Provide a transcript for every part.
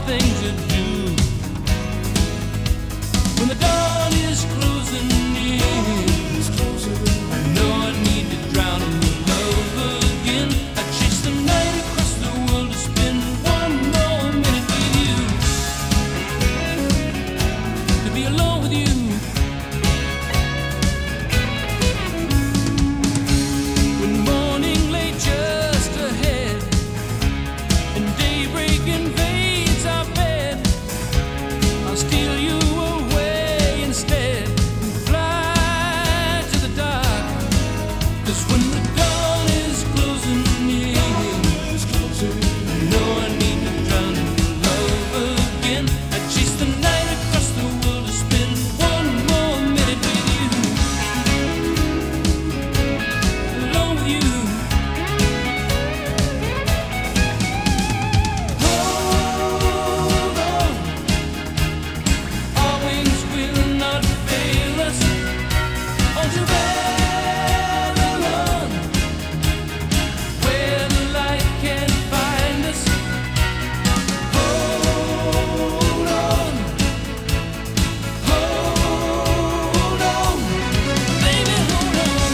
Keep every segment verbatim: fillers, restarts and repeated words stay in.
thing to do. When the dawn is closing in, I know I need to drown in your love again. I chase the night across the world to spend one more minute with you, to be alone with you. When morning lay just ahead and daybreak invades our bed, I'll steal you away instead and fly to the dark. 'Cause when the dawn is closing in, I know I need to drown in your love again. I chase the night across the world to spend one more minute with you, alone with you. Hold on, our wings will not fail us. On to Babylon, where the light can find us. Hold on, hold on, baby, hold on.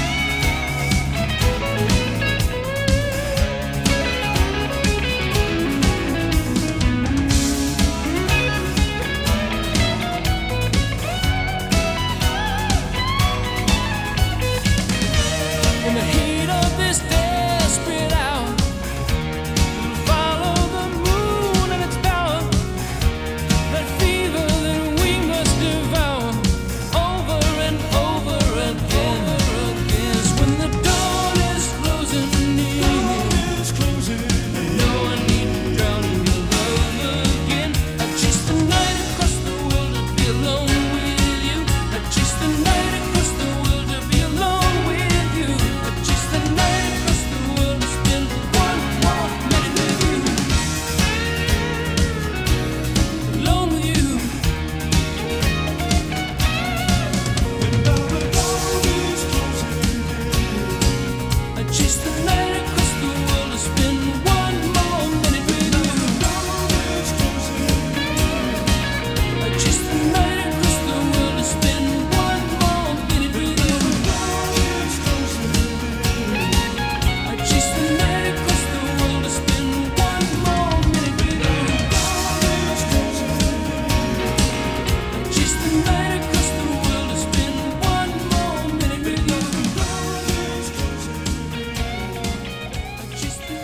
In the heat of this desperate hour, we'll follow the moon and its power, that fever that we must devour over and over again. 'Cause when the dawn is closing in, I know I need to drown in your love again. I chase the night across the world to be alone with you. I chase the night across the world to be alone with you. I chase the night across the world to spend one more minute with you, alone with you. I chase the night across the world to spend one more minute with you. I chase the night across the world to spend one more minute with you. I chase the night across the world to spend one more minute with you. I chase the night across the world to spend one more minute with you. I chase the